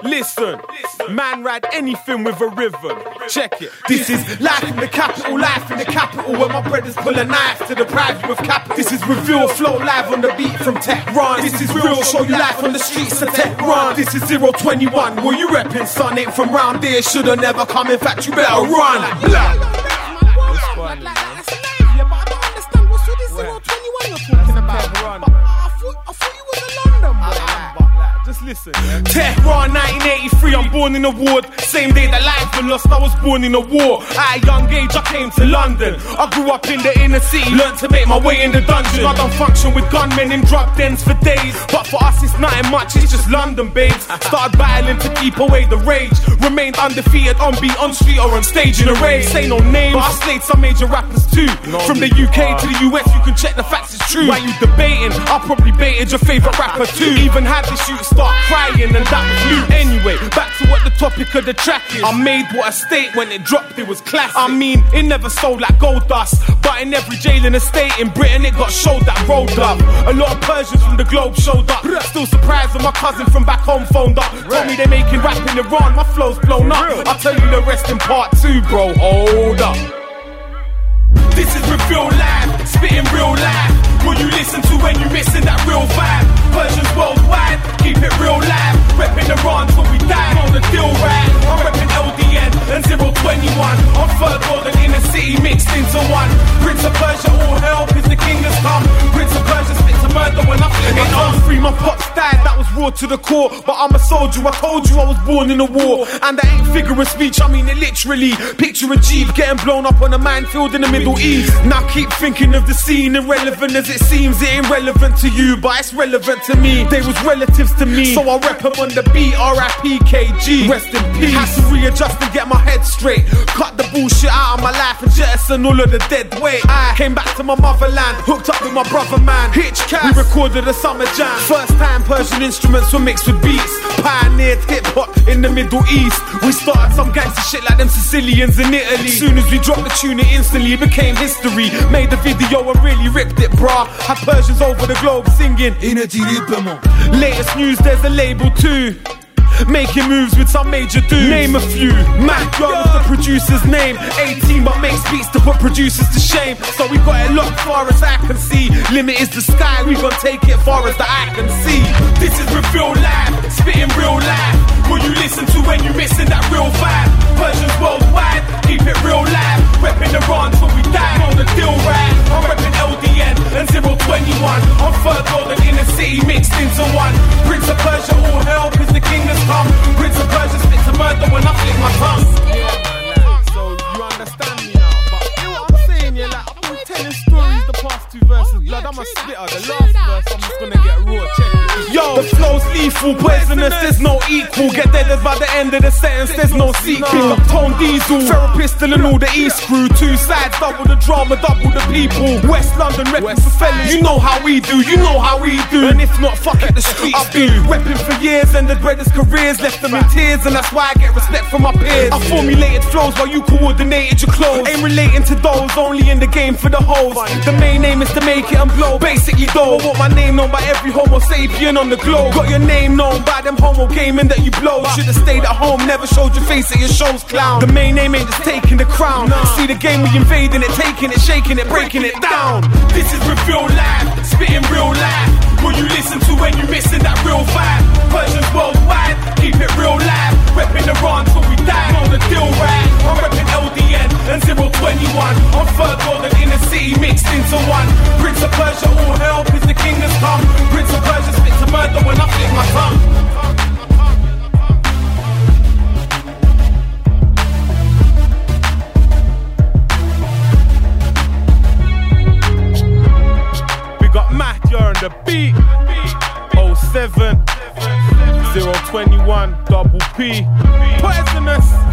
Listen, man ride anything with a rhythm. Check it. This is life in the capital, where my brothers pull a knife to the private with capital. This is Reveal Flow live on the beat from Tehran. This is real, show you life on the streets of Tehran. This is 021, where you reppin', son, ain't from round there. Shoulda never come, in fact you better run. That's a name, but I don't understand what's all this 021 you're talking about. I thought you was a London boy. Just listen. Tehran 1983, I'm born in a ward. Same day that life was lost, I was born in a war. At a young age, I came to London. I grew up in the inner city, learned to make my way in the dungeon. I don't function with gunmen in drug dens for days. But for us, it's nothing much, it's just London, babes. Started battling to keep away the rage. Remained undefeated on beat, on street, or on stage in a raid. Say no names, but I slayed some major rappers too. From the UK to the US, you can check the facts, it's true. Why you debating? I probably baited your favourite rapper too. Even had the shoot start crying and that was you. Anyway, back to what the topic of the track is. I made what a state when it dropped, it was classic. I mean, it never sold like gold dust, but in every jail in the state in Britain it got showed that rolled up. A lot of Persians from the globe showed up. Still surprised when my cousin from back home phoned up. Told me they making rap in Iran, my flow's blown up. I'll tell you the rest in part 2, bro, hold up. This is Reveal Live, spitting real life. Will you listen to when you missing that real vibe? Persians worldwide, keep it real live. Reppin' Iran till we die, on the deal right. I'm reppin' LDN and 021. On third world and inner city mixed into one. Prince of Persia, all hell, cause the king has come. Prince of Persia spit to murder when I flip my tongue. Free, my pops died, that was raw to the core. But I'm a soldier, I told you I was born in a war. And that ain't figure of speech, I mean it literally. Picture a Jeep getting blown up on a minefield in the Middle East. Now keep thinking of the scene, irrelevant as it seems. It ain't relevant to you, but it's relevant to me. They was relatives to me, so I rep them on the beat. R.I.P. KG, rest in peace. Had to readjust and get my head straight. Cut the bullshit out of my life and jettison all of the dead weight. I came back to my motherland, hooked up with my brother man, Hitch Cass. We recorded a summer jam. First time Persian instruments were mixed with beats. Pioneered hip hop in the Middle East. We started some gangster shit like them Sicilians in Italy. Soon as we dropped the tune, it instantly became history. Made the video and really ripped it, brah. Had Persians over the globe singing latest news, there's a label too. Making moves with some major dudes. Name a few. Mac Young is the producer's name. 18 but makes beats to put producers to shame. So we got it locked far as I can see. Limit is the sky, we gon' take it far as the eye can see. This is Reveal Live, spitting real life. Will you listen to when you missing that real vibe? Persians worldwide, keep it real live. Reppin' Iran till we die, on the deal right. I'm reppin' LDN and 021. On third world and inner city mixed into one. Prince of Persia, all hell, cause the king has come. Prince of Persia spit to murder when I flick my tongue. Yeah, man, so you understand me now. But you know what I'm saying, yeah, like I've been telling stories the past 2 verses. Blood, I'm a spitter. The last verse, I'm just gonna get raw. Check it. Yo, the flow's lethal, poisonous, there's no equal. Get dead by the end of the sentence, there's no sequel. Pick up Tone Diesel, Feral Pistol and all the East crew. 2 sides, double the drama, double the people. West London, reppin' for fellas. You know how we do, you know how we do. And if not, fuck it, the streets do. Reppin' for years, and the brothers' careers left them in tears. And that's why I get respect from my peers. I formulated flows while you coordinated your clothes. Ain't relating to those, only in the game for the hoes. The main aim is to make it and blow. Basically though, I want my name known by every homo sapien on the globe. Got your name known by them homo gaming that you blow. Should've stayed at home, never showed your face at your shows, clown. The main aim ain't just taking the crown. See the game, we invading it, taking it, shaking it, breaking it down. This is Reveal Live, spitting real life. Will you listen to when you missing that real vibe? Persians worldwide, keep it real live. Reppin' Iran till we die, on the deal right. I'm reppin' LDN and 021. On third world and inner city mixed into one. Prince of Persia, all hell, cause the king has come. Prince of Persia spit to murder when I flick my tongue. You're on the beat. 07 021 double P. Poisonous.